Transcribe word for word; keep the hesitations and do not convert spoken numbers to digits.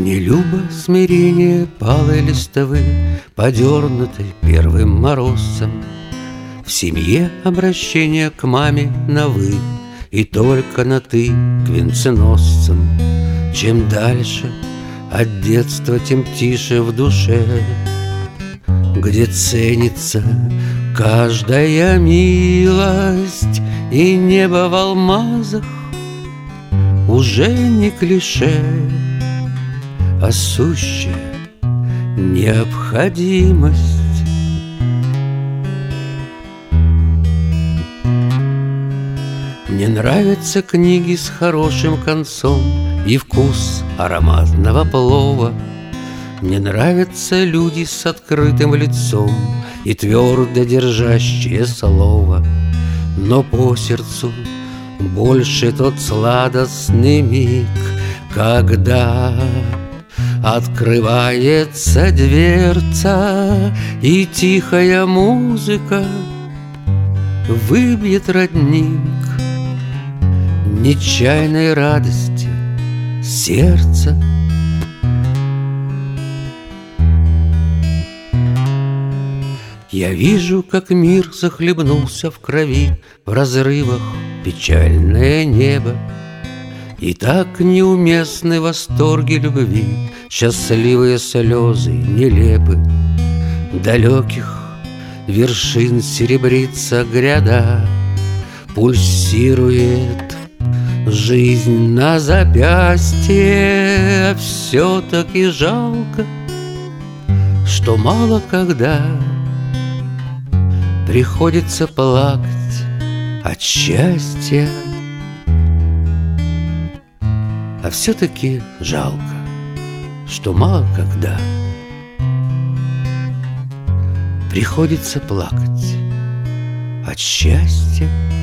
Мне любо смирение палой листвы, подернутой первым морозцем. В семье обращение к маме на «вы» и только на «ты» к венценосцам. Чем дальше от детства, тем тише в душе, где ценится каждая милость, и небо в алмазах уже не клише, а сущая необходимость. Мне нравятся книги с хорошим концом и вкус ароматного плова. Мне нравятся люди с открытым лицом и твердо держащие слово. Но по сердцу больше тот сладостный миг, когда открывается дверца, и тихая музыка выбьет родник нечаянной радости сердца. Я вижу, как мир захлебнулся в крови, в разрывах печальное небо, и так неуместны восторги любви, счастливые слезы нелепы. Далеких вершин серебрится гряда, пульсирует жизнь на запястье. А все-таки жалко, что мало когда приходится плакать от счастья. А все-таки жалко, что мало когда приходится плакать от счастья.